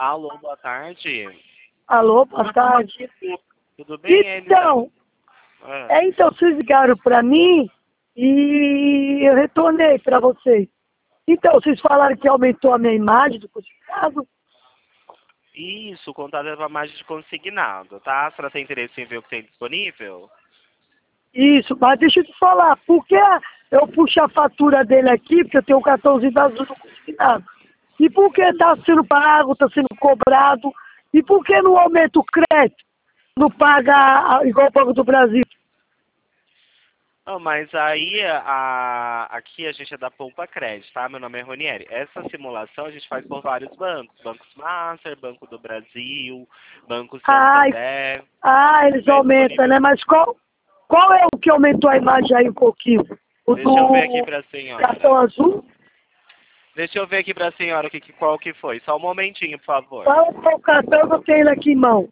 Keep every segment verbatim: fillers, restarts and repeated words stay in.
Alô, boa tarde. Alô, boa tarde. Tudo bem, Então, ah. é, então vocês ligaram para mim e eu retornei para vocês. Então, vocês falaram que aumentou a minha imagem do consignado? Isso, o contato é para imagem de consignado, tá? A senhora tem interesse em ver o que tem disponível? Isso, mas deixa eu te falar, por que eu puxo a fatura dele aqui, porque eu tenho um cartãozinho da Azul do consignado? E por que está sendo pago, está sendo cobrado? E por que não aumenta o crédito? Não paga igual o Banco do Brasil? Não, mas aí, a, aqui a gente é da Poupa Crédito, tá? Meu nome é Ronieri. Essa simulação a gente faz por vários bancos. Bancos Master, Banco do Brasil, Banco Santander. Ah, eles aumentam, né? Mas qual, qual é o que aumentou a imagem aí um pouquinho? O Deixa eu ver aqui do para a senhora. cartão azul? Deixa eu ver aqui para a senhora que, que, qual que foi. Só um momentinho, por favor. Fala qual cartão que eu tenho ele aqui em mão.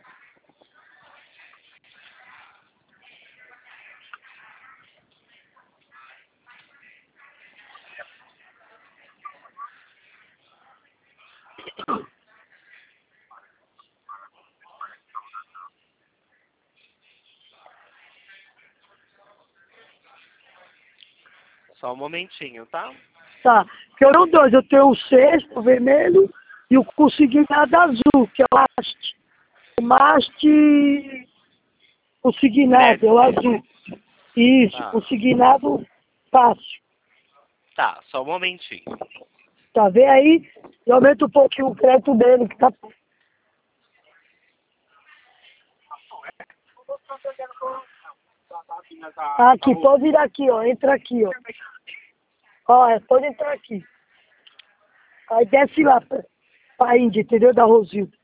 Só um momentinho, tá? Tá, porque eu tenho dois, eu tenho o sexto, o vermelho, e o consignado azul, que é o haste. O maste consignado, é o azul. Isso, Tá. consignado fácil. Tá, só um momentinho. Tá, vê aí e aumenta um pouquinho o crédito dele, que tá... Aqui, pode vir aqui, ó, entra aqui, ó. Ó, é, pode entrar aqui. Aí desce lá pra, pra Índia, entendeu? Da Rosilda.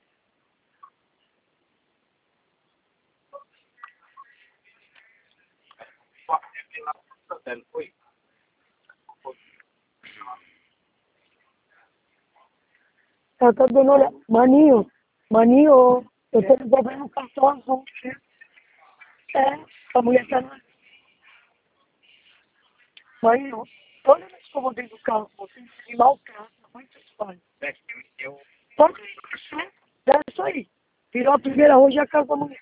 Eu tô dando olhada. Maninho, maninho, eu tô devolvendo um cartão azul. É, a mulher tá lá. Maninho, toda vez que eu vou dentro do carro, você me maltrata, muito estranho. Pode ir, é isso aí. Virou a primeira rua e já casa da mulher.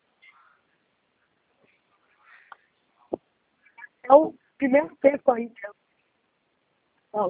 É o primeiro tempo aí,